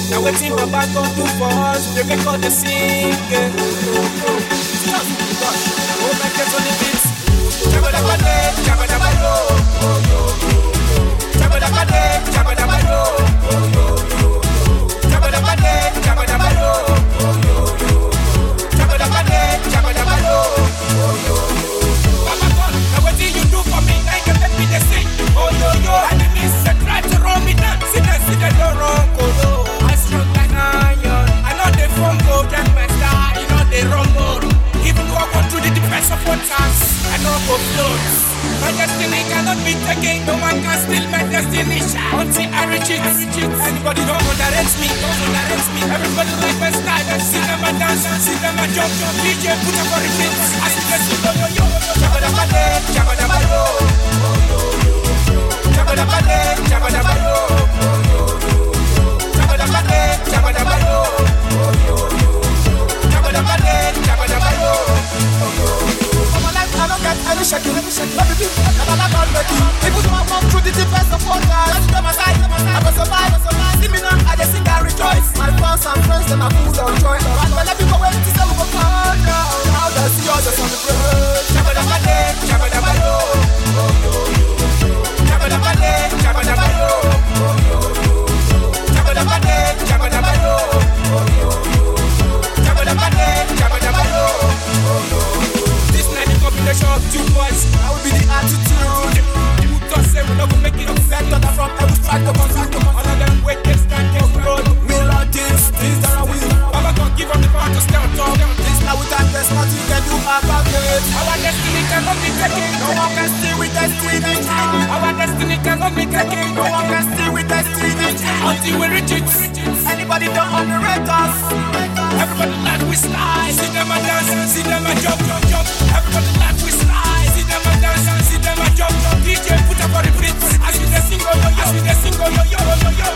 Now waiting Baba gon' do for us, they make all the sing. Oh, my kids on the beats. Jabba-dabba-de, jabba-dabba-yo. Jabba-dabba-de, jabba-dabba-yo. Jabba-dabba-de, jabba-dabba-yo. Jabba-dabba-de, jabba-dabba-yo. Baba God, now wetin you do for me, now you make me dey sing. Oh yo yo, enemies say try to run me down, see them don't run kolo. I strong like iron, I know they fumble, get my star, you know they rumble. Even though I go through the defense of waters, I know go float. My destiny cannot be taken, no one can steal my destiny. Until I reach it, anybody don't underrate me, Everybody like my style, see them a dance, see them a jump, DJ put up a repeat. I see them sing, yo yo, jabba-dabba-de, jabba-dabba-yo. Jabba-dabba-de, jabba-dabba-yo. Jabba-dabba-de, jabba-dabba-yo. Jabba-dabba-de, jabba-dabba-yo. For my life, I don't get any shaking. Let me be, I'm not already. People don't walk through the deepest of waters. Let's go my side, I will survive. See me now, I just sing and rejoice. My fans and friends, them are full of joy. And when I be going to say we go far now, how does see all the celebrate? Jabba-dabba-de, jabba-dabba-yo. Jabba-dabba-de, jabba-dabba-yo. Jabba-dabba-de, jabba-dabba-yo. Jabba-dabba-de, jabba-dabba-yo. This night the combination of two words, I will be the attitude. You just say we not gonna make it up. That thought from every strike to continue. All of them wait, they stand, they roll. Real are things that are we. Baba gon' give up the power to stay on top. This now with time, there's nothing you can do about it. Our destiny cannot be taken. No one can steal with destiny. Our destiny cannot be taken. No one can steal with destiny. Until we reach it. Anybody don't underrate us. Everybody like we slide. See them a dance, see them a jump. Everybody like we slide. See them a dance, see them a jump. DJ put up a repeat. As we dey sing, oh yo yo. As we dey sing, oh yo yo yo yo.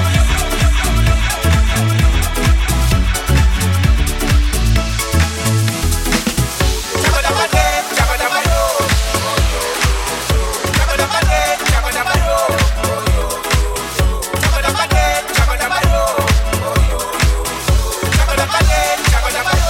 Jabba-dabba-de, jabba-dabba-yo. Jabba-dabba-de, jabba-dabba-yo. Jabba-dabba-de, jabba-dabba-yo. Jabba-dabba-de, jabba-dabba-yo.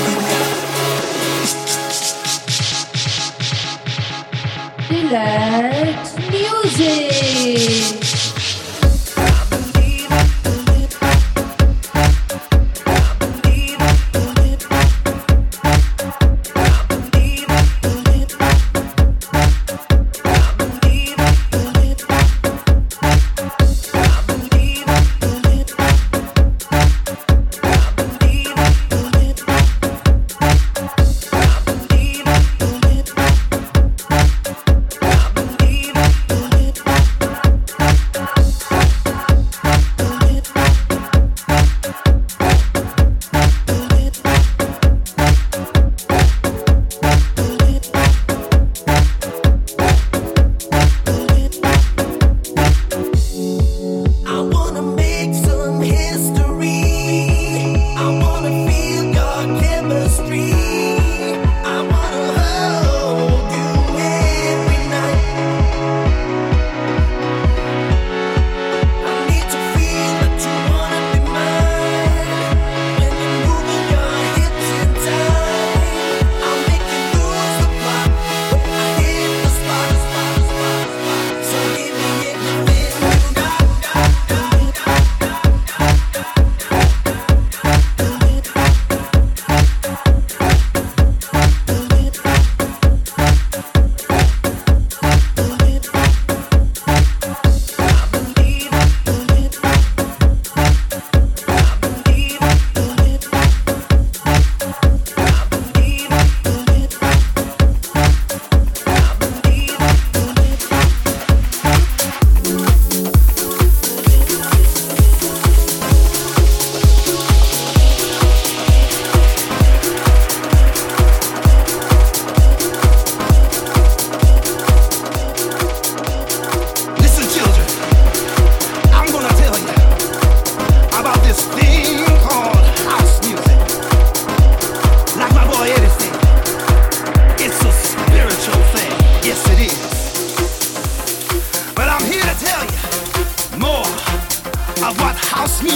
Relax.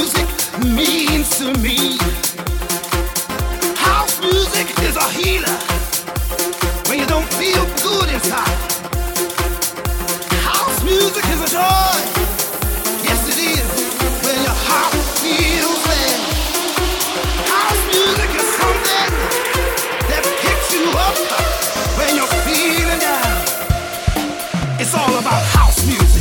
music means to me. House music is a healer when you don't feel good inside. House music is a joy. Yes, it is when your heart feels bad. House music is something that picks you up when you're feeling down. It's all about house music.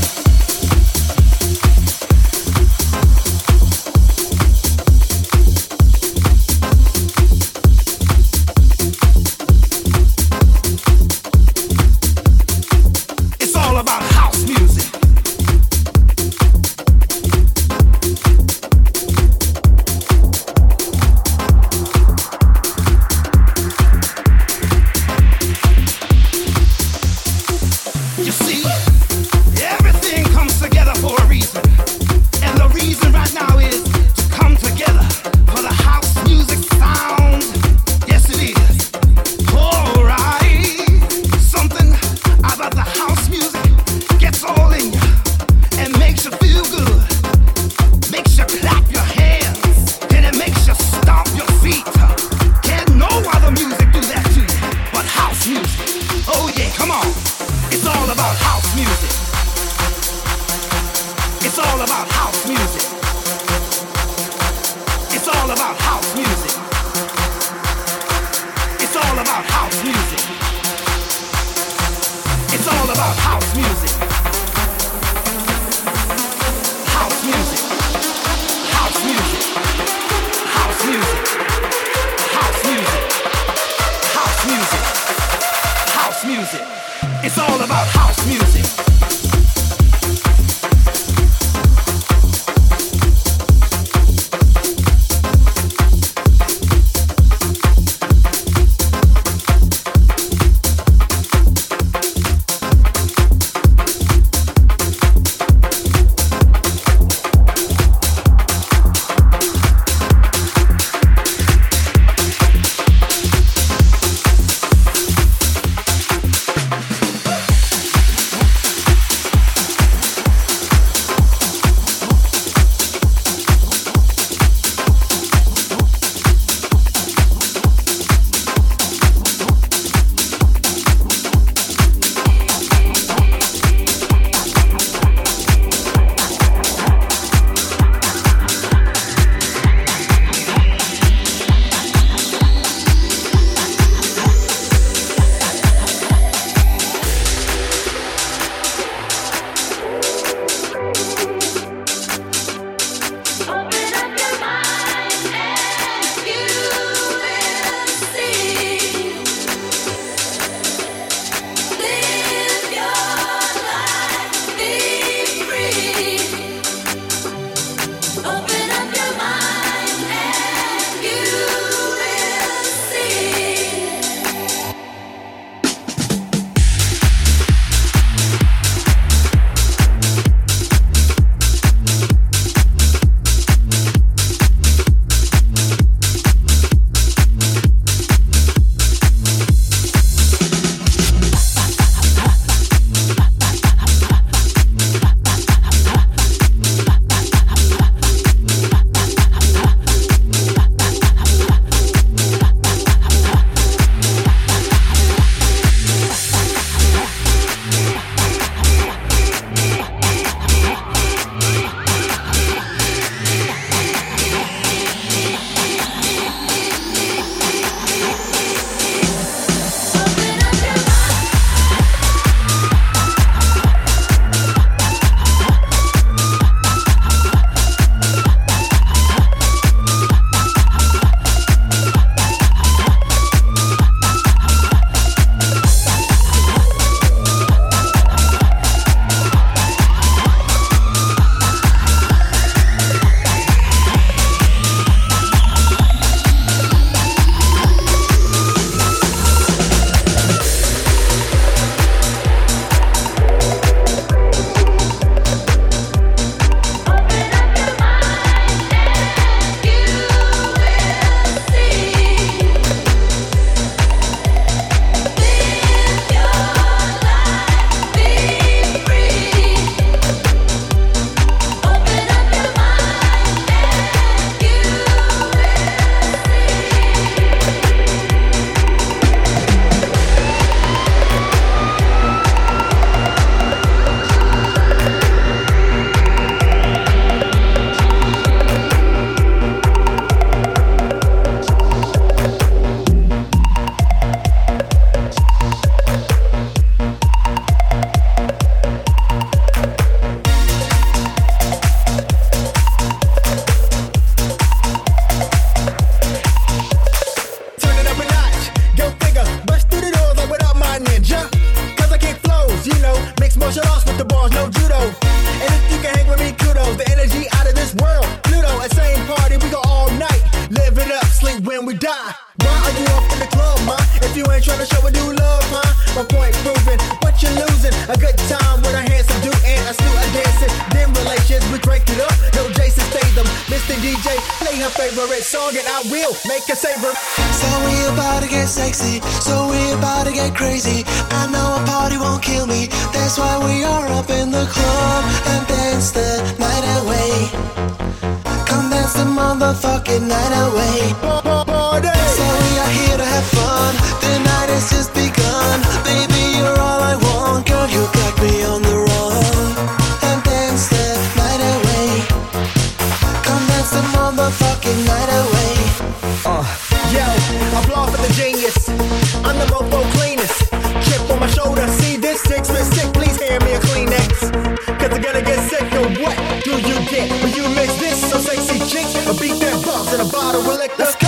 when we die. Why are you off in the club, ma? If you ain't trying to show a new love, huh? My point proven, what you losing? A good time with a handsome dude and a slew of dancing. Them relations, we break it up. No Jason Statham, Mr. DJ, play her favorite song and I will make her savor. So we about to get sexy, so we about to get crazy. I know a party won't kill me, that's why we are up in the club and dance the night away. Come dance the motherfucking night away. So we are here to have fun, the night has just begun. Baby, you're all I want, girl, you got me on the run. And dance the night away. Come dance the motherfucking night away. Yo, applause for the genius. I'm the mofo cleanest. Chip on my shoulder, see this 6 foot sick. Please hand me a Kleenex. Cause I'm gonna get sick of what do you get when you mix this so sexy chick? Or beat that box in a bottle of liquor. Let's go.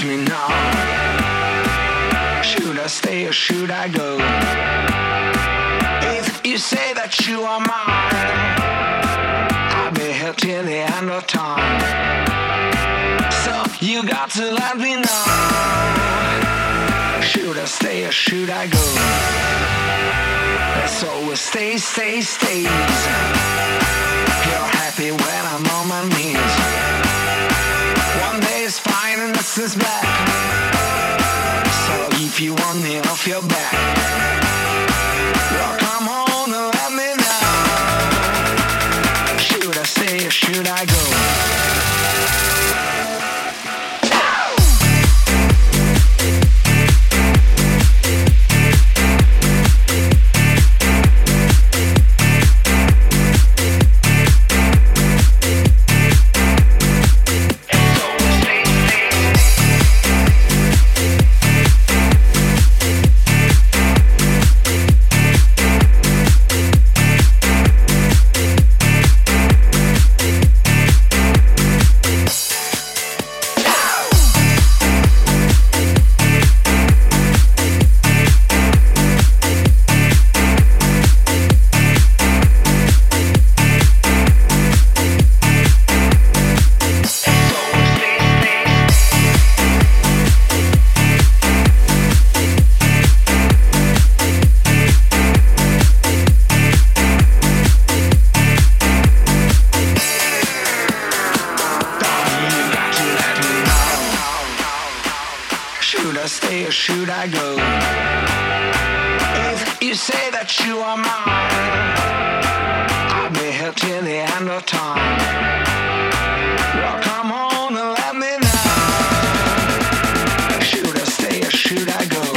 me know. Should I stay or should I go? If you say that you are mine, I'll be here till the end of time. So you got to let me know. Should I stay or should I go? Let's always stay. You're happy when I'm on my knees. One day is fine and this is bad. So if you want me off your back, well, come on and let me know. Should I stay or should I go? Should I go? If you say that you are mine, I'll be here till the end of time. Well, come on and let me know. Should I stay or should I go?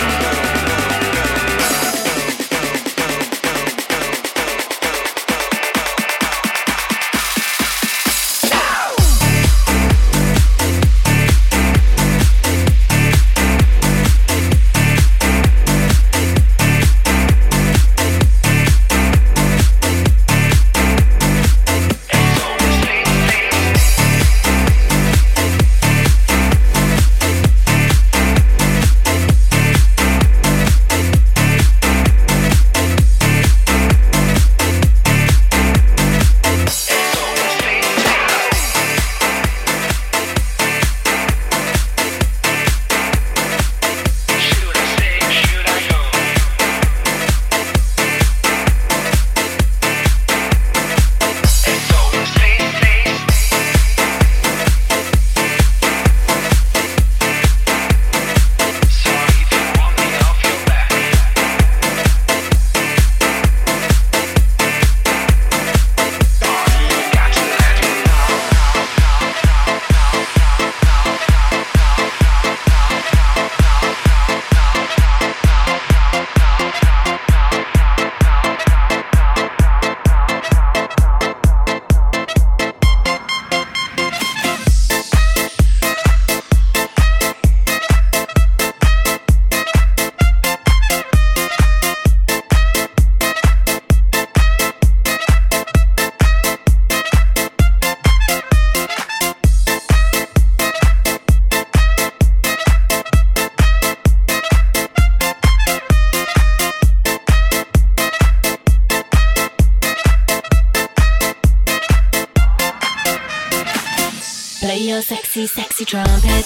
Play your sexy, sexy trumpet.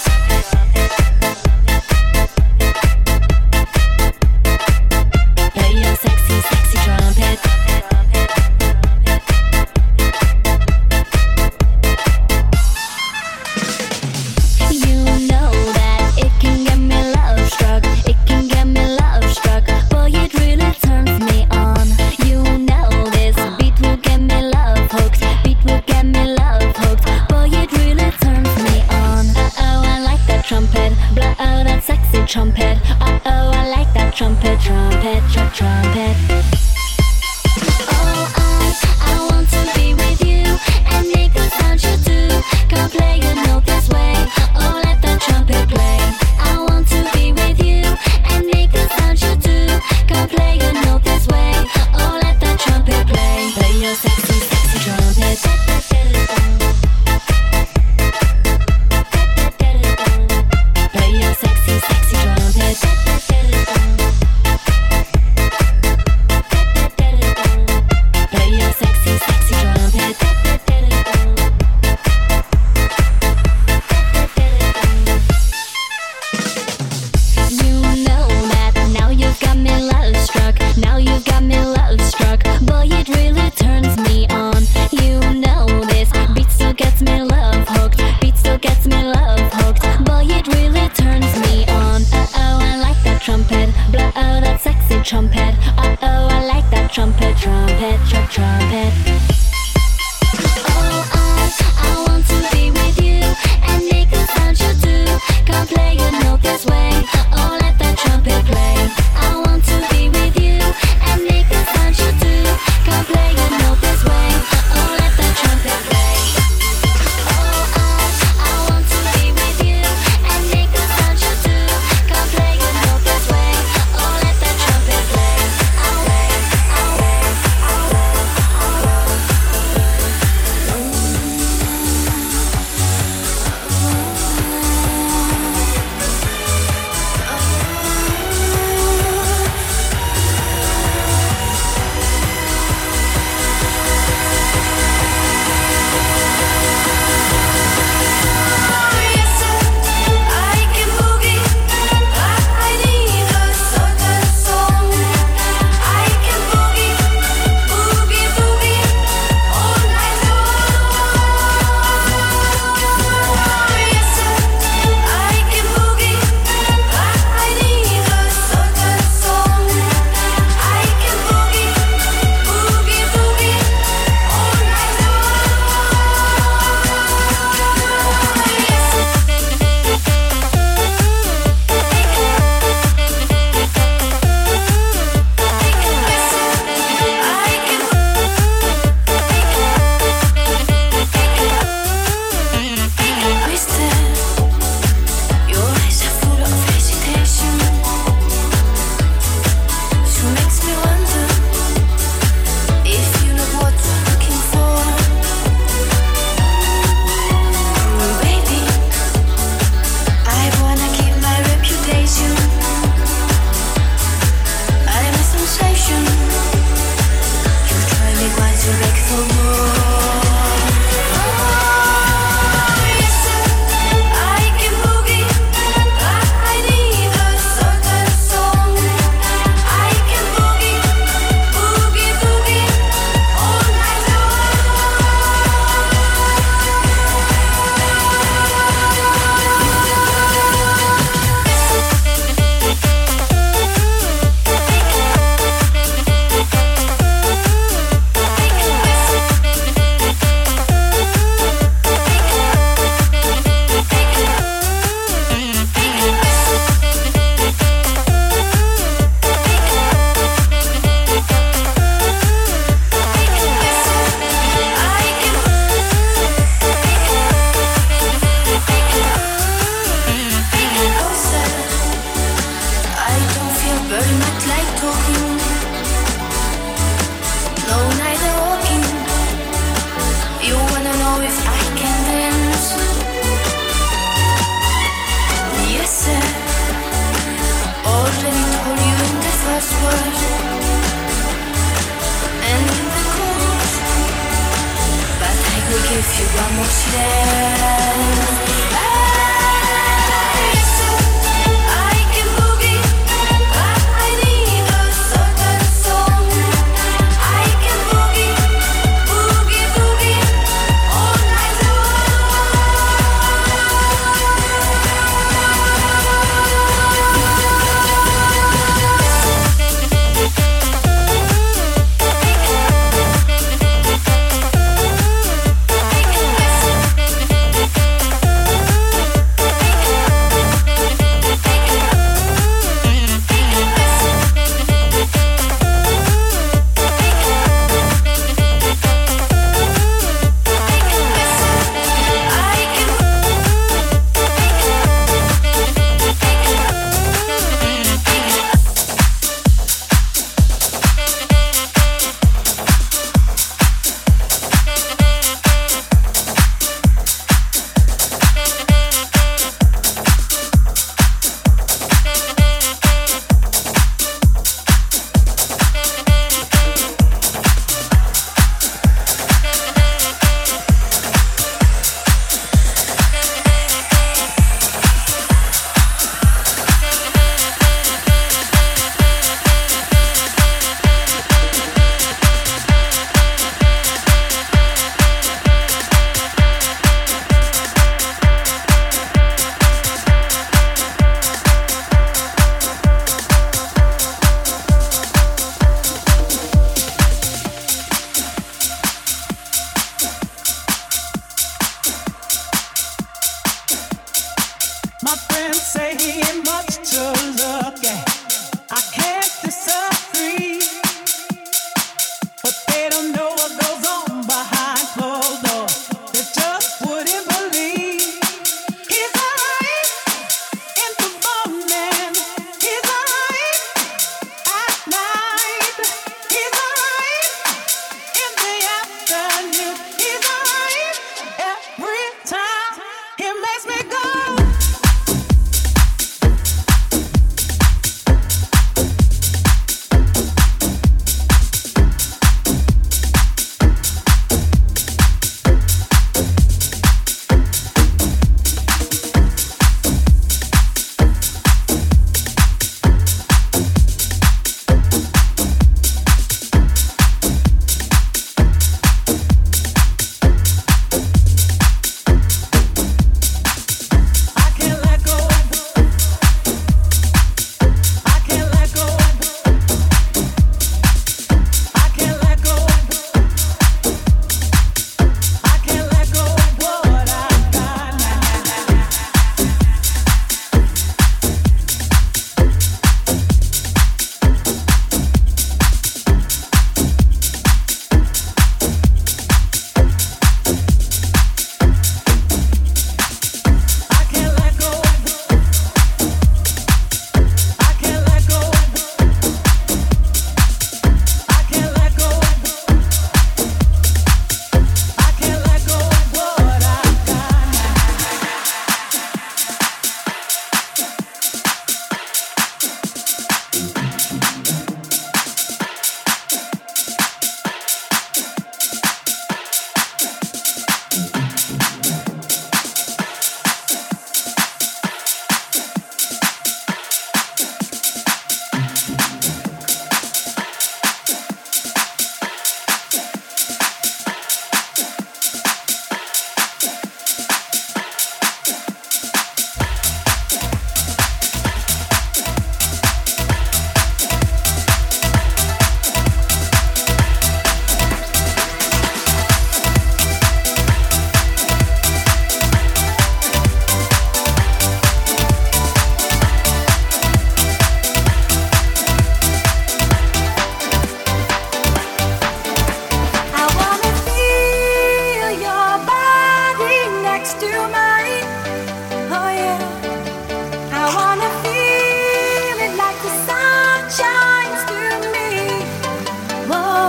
Play your sexy, sexy trumpet. You know that it can get me love struck. It can get me love struck. Boy, it really turns me on. You know this beat will get me love hooked. Beat will get me love hooked. Boy, it really turns me on. Oh, I like that trumpet. trumpet, trumpet, trumpet. Oh, I want to be with you and make the sound you do. Can't play a note this way. Oh, let that trumpet play. I want to be with you and make the sound you do. Can't play a note this way. Oh, let that trumpet play. Oh, I want to be with you and make the sound you do. Can't play a note this way. Oh, let that trumpet play. Away, away, away,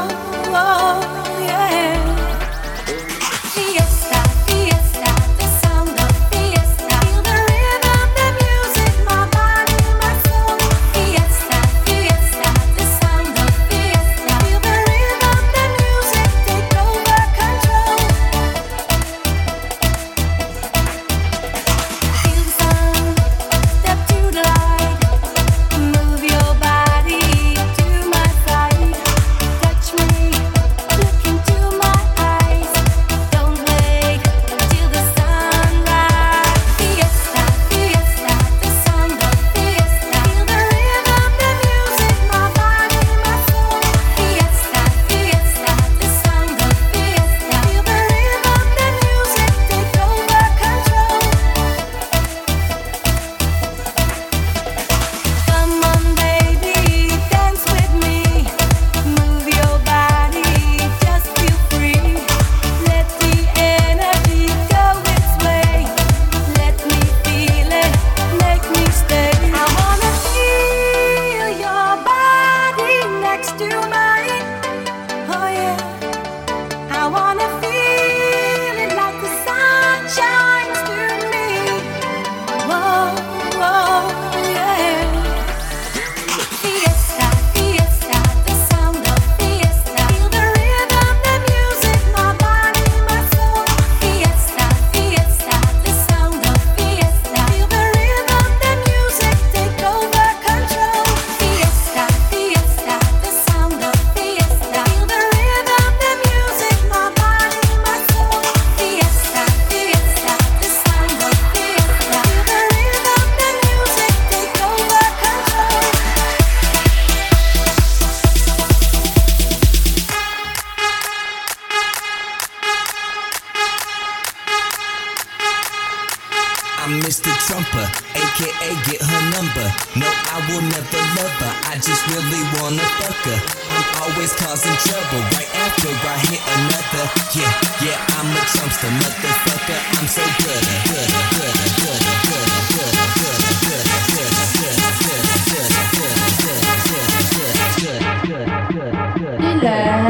I'm Mr. Trumper, aka get her number. No, I will never love her, I just really wanna fuck her. I'm always causing trouble right after I hit another. Yeah, I'm a Trumpster, motherfucker. I'm so good, good, good, good, good, good, good, good, good, good, good, good, good, good, good, good, good, good,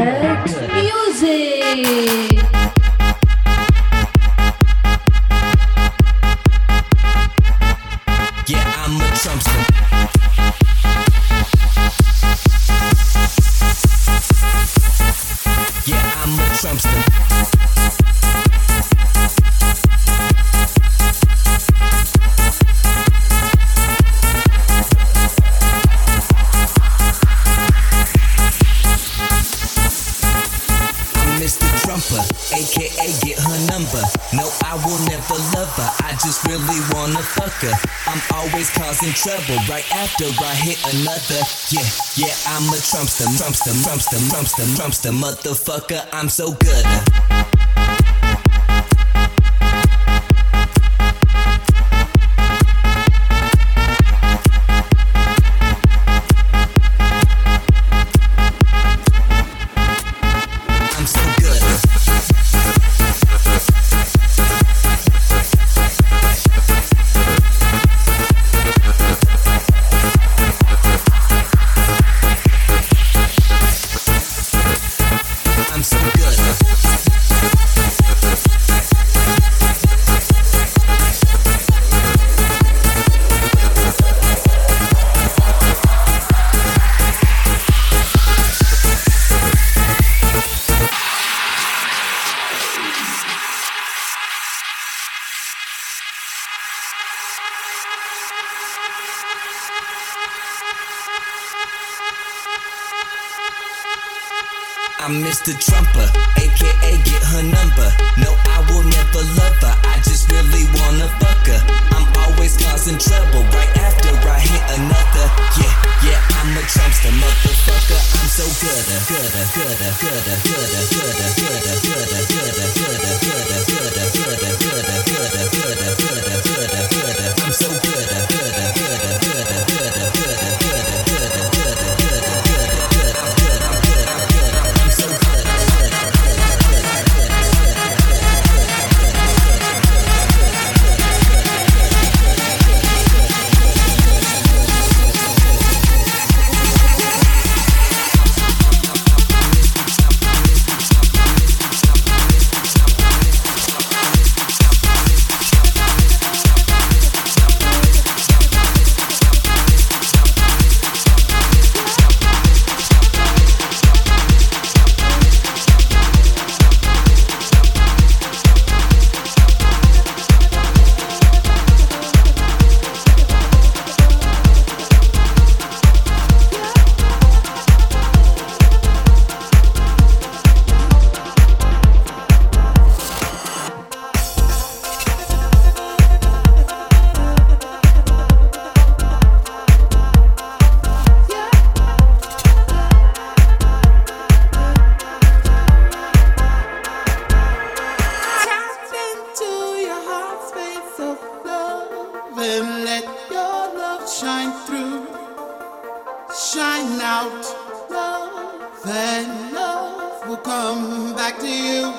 good, Music. I'm a Trumpster. Yeah, I'm a Trumpster. I'm Mr. Trumper, aka get her number. No, I will never love her, I just really wanna fuck her. I'm always causing trouble right after I hit another. Yeah, I'm a Trumpster, Trumpster, Trumpster, Trumpster, Trumpster, motherfucker. I'm so good. I'm Mr. Trumper, aka get her number. No, I will never love her, I just really wanna fuck her. I'm always causing trouble right after I hit another. Yeah, I'm a Trumpster, motherfucker. I'm so good, good, good, good, good, good, good, good, good, good, good. I'm so good, good, good, good, good, come back to you.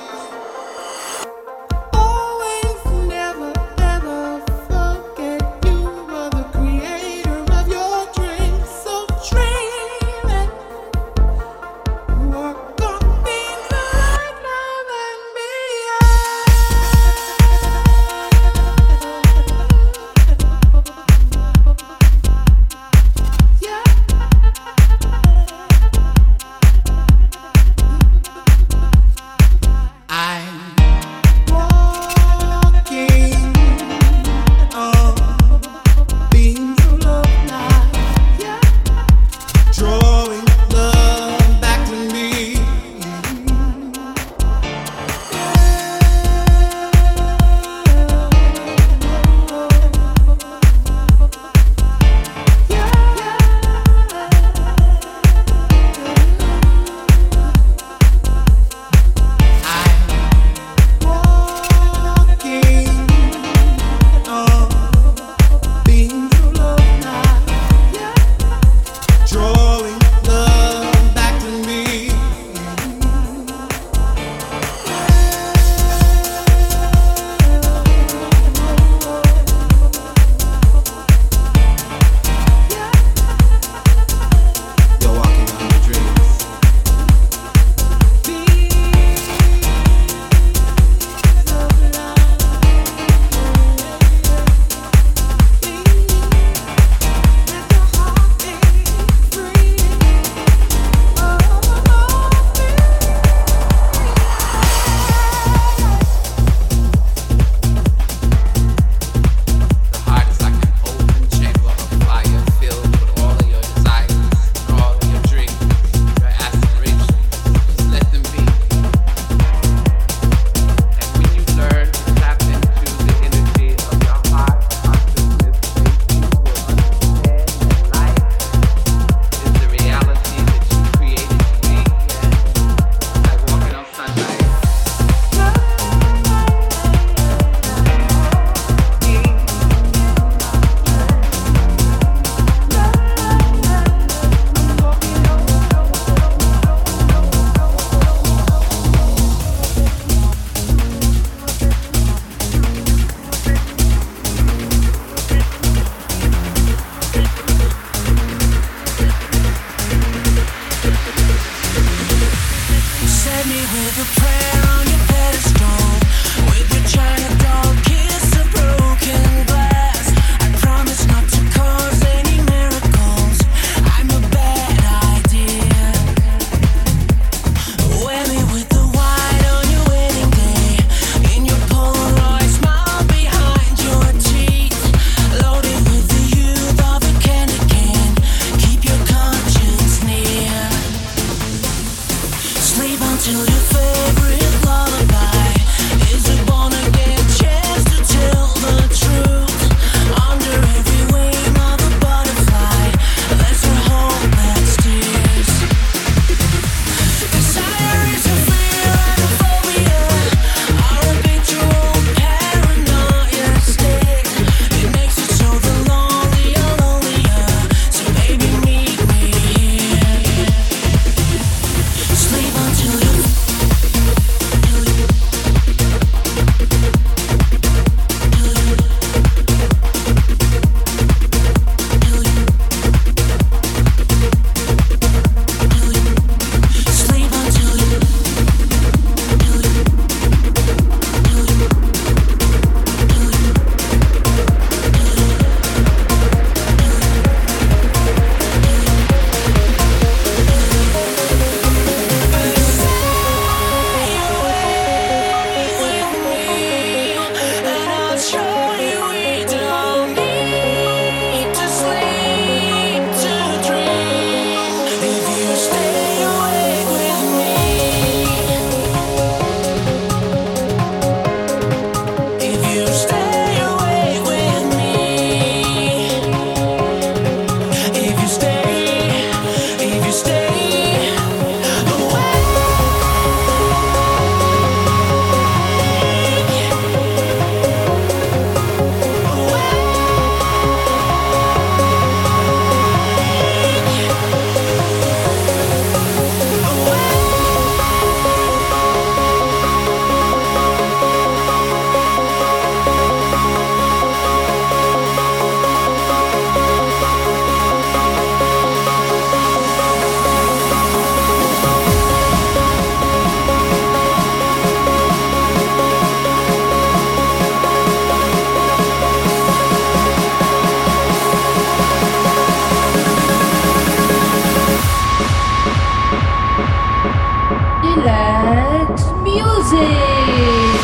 Relax Music.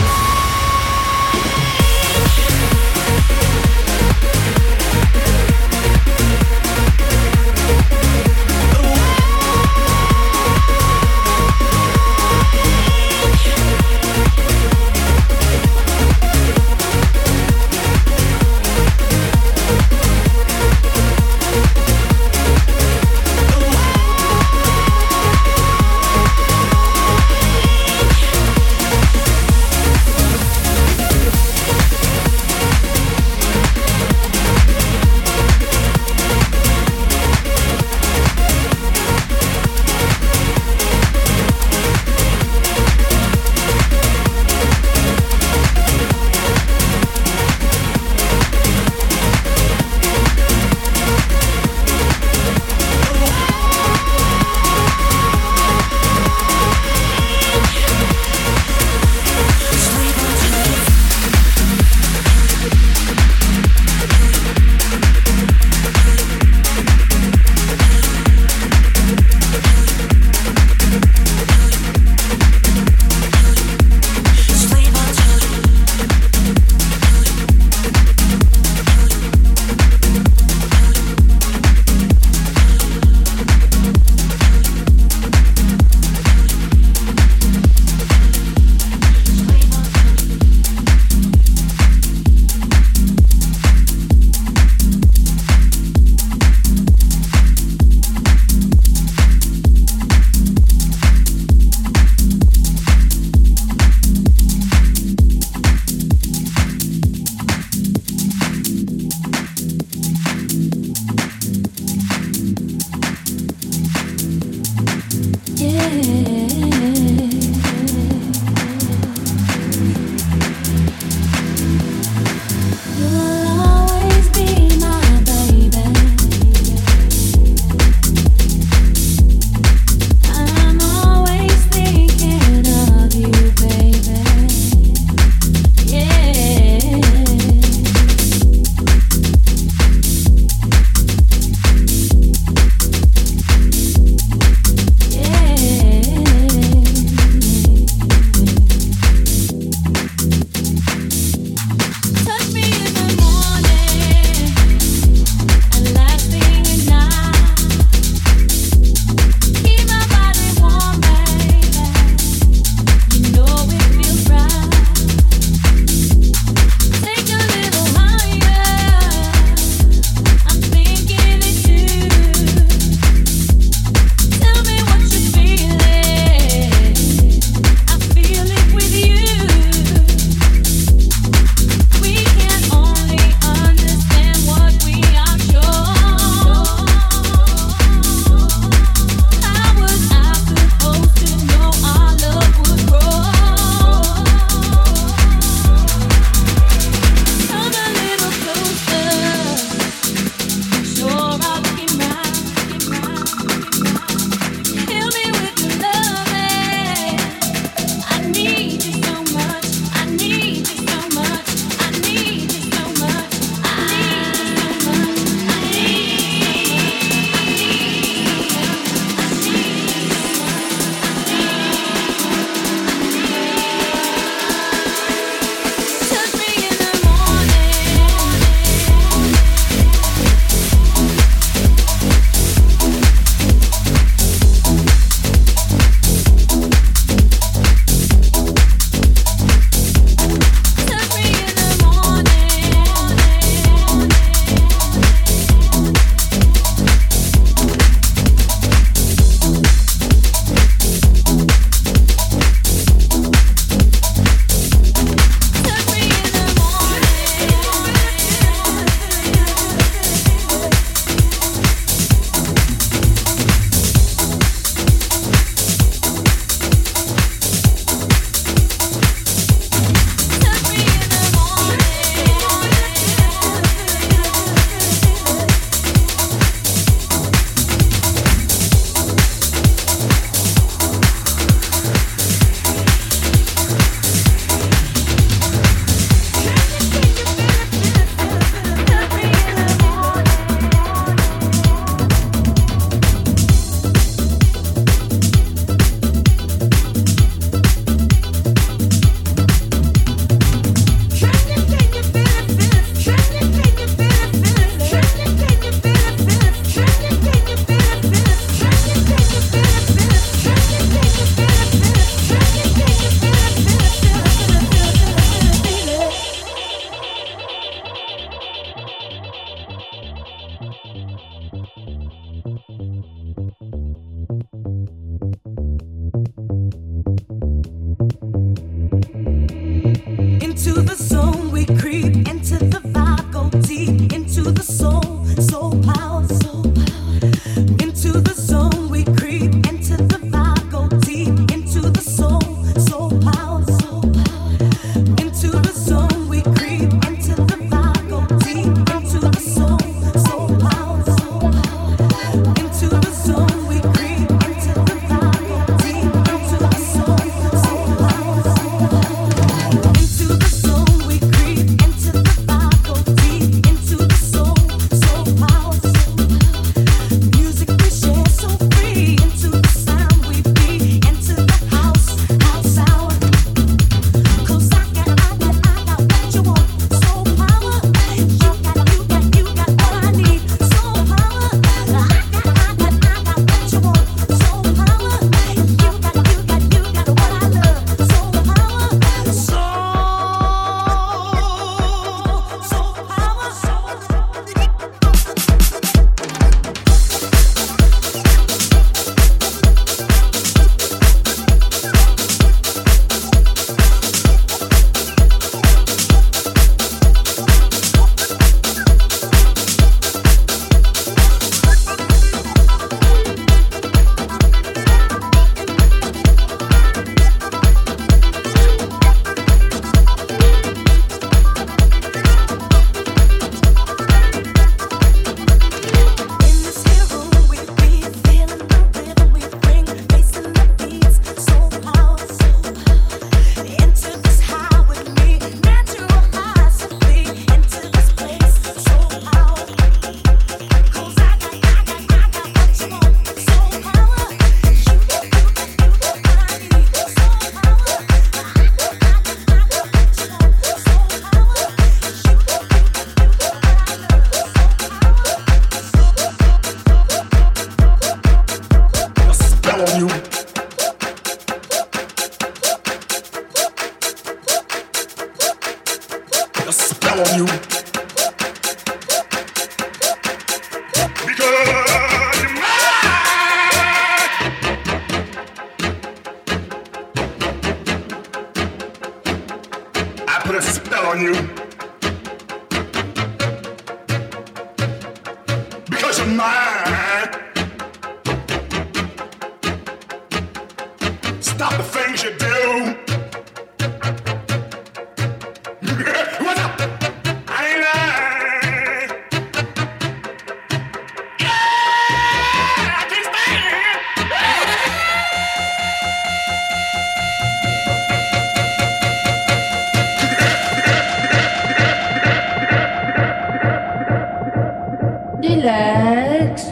Relax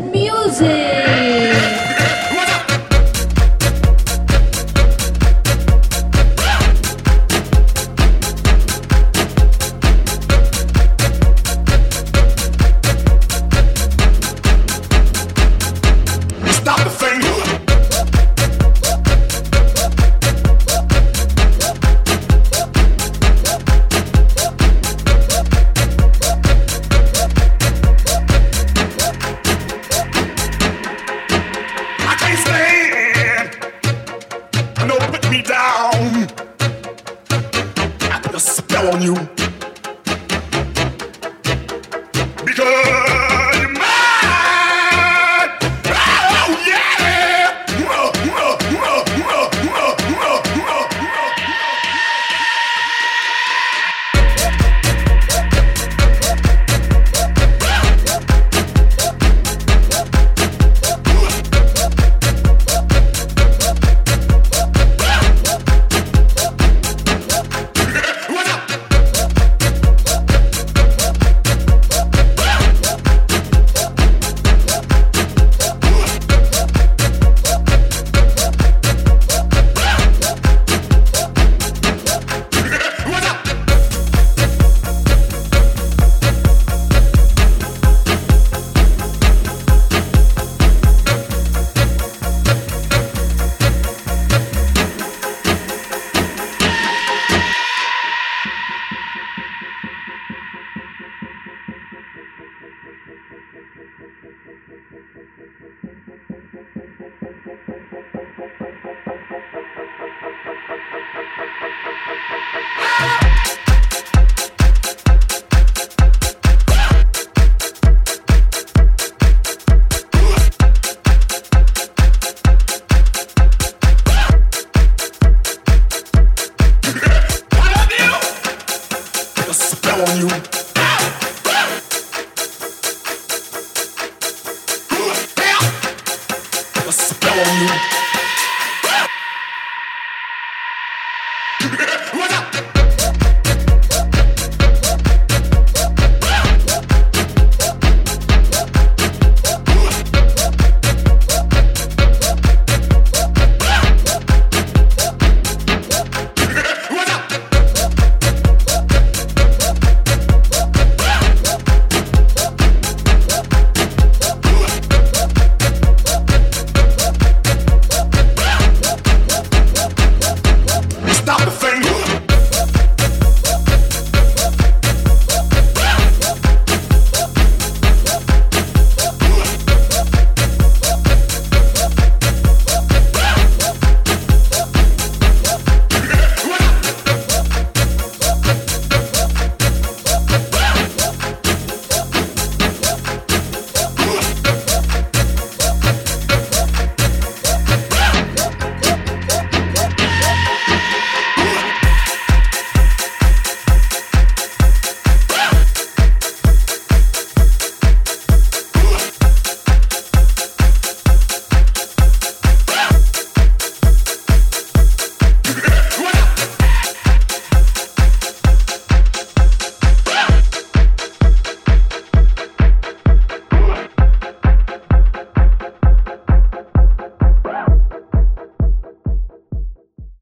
Music. On you.